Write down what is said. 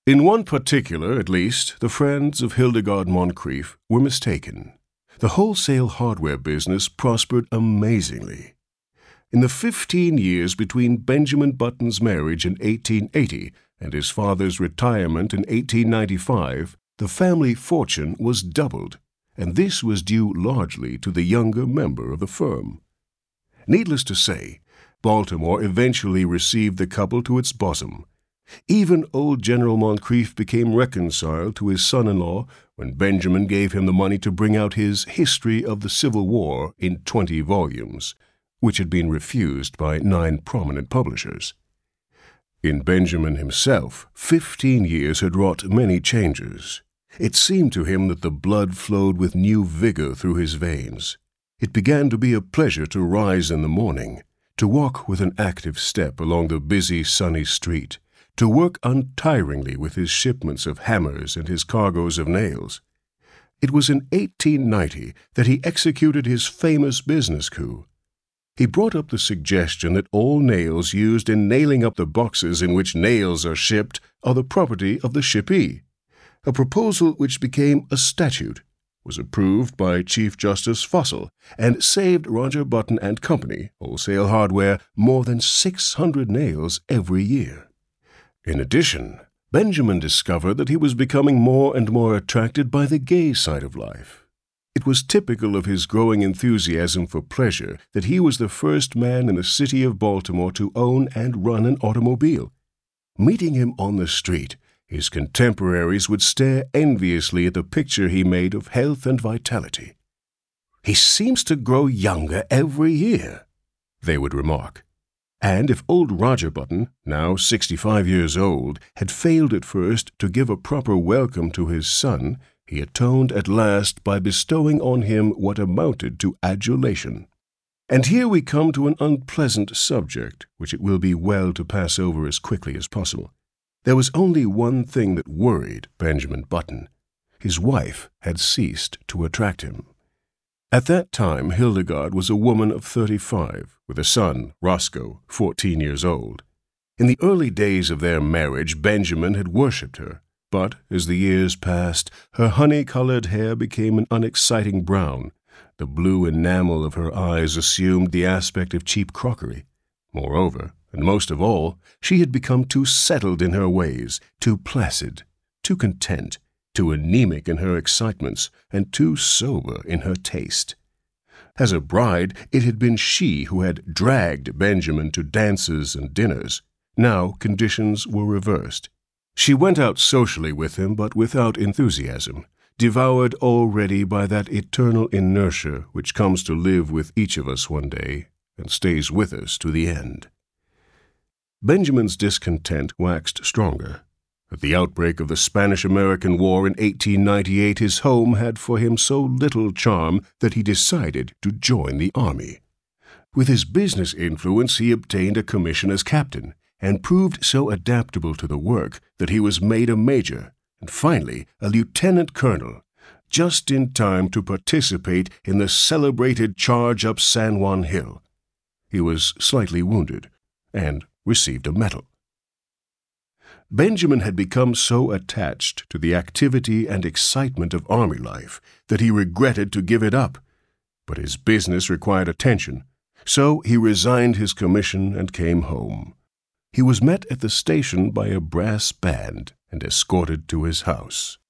In one particular, at least, the friends of Hildegard Moncrief were mistaken. The wholesale hardware business prospered amazingly. In the 15 years between Benjamin Button's marriage in 1880 and his father's retirement in 1895, the family fortune was doubled, and this was due largely to the younger member of the firm. Needless to say, Baltimore eventually received the couple to its bosom. Even old General Moncrief became reconciled to his son-in-law when Benjamin gave him the money to bring out his History of the Civil War in 20 volumes, which had been refused by 9 prominent publishers. In Benjamin himself, 15 years had wrought many changes. It seemed to him that the blood flowed with new vigor through his veins. It began to be a pleasure to rise in the morning, to walk with an active step along the busy, sunny street, to work untiringly with his shipments of hammers and his cargoes of nails. It was in 1890 that he executed his famous business coup. He brought up the suggestion that all nails used in nailing up the boxes in which nails are shipped are the property of the shippee, a proposal which became a statute, was approved by Chief Justice Fussell, and saved Roger Button and Company, wholesale hardware, more than 600 nails every year. In addition, Benjamin discovered that he was becoming more and more attracted by the gay side of life. It was typical of his growing enthusiasm for pleasure that he was the first man in the city of Baltimore to own and run an automobile. Meeting him on the street, his contemporaries would stare enviously at the picture he made of health and vitality. "He seems to grow younger every year," they would remark. And if old Roger Button, now 65 years old, had failed at first to give a proper welcome to his son, he atoned at last by bestowing on him what amounted to adulation. And here we come to an unpleasant subject, which it will be well to pass over as quickly as possible. There was only one thing that worried Benjamin Button. His wife had ceased to attract him. At that time, Hildegard was a woman of 35, with a son, Roscoe, 14 years old. In the early days of their marriage, Benjamin had worshipped her, but as the years passed, her honey-colored hair became an unexciting brown. The blue enamel of her eyes assumed the aspect of cheap crockery. Moreover, and most of all, she had become too settled in her ways, too placid, too content, too anemic in her excitements, and too sober in her taste. As a bride, it had been she who had dragged Benjamin to dances and dinners. Now conditions were reversed. She went out socially with him, but without enthusiasm, devoured already by that eternal inertia which comes to live with each of us one day and stays with us to the end. Benjamin's discontent waxed stronger. At the outbreak of the Spanish-American War in 1898, his home had for him so little charm that he decided to join the army. With his business influence, he obtained a commission as captain, and proved so adaptable to the work that he was made a major, and finally a lieutenant colonel, just in time to participate in the celebrated charge up San Juan Hill. He was slightly wounded, and received a medal. Benjamin had become so attached to the activity and excitement of army life that he regretted to give it up, but his business required attention, so he resigned his commission and came home. He was met at the station by a brass band and escorted to his house.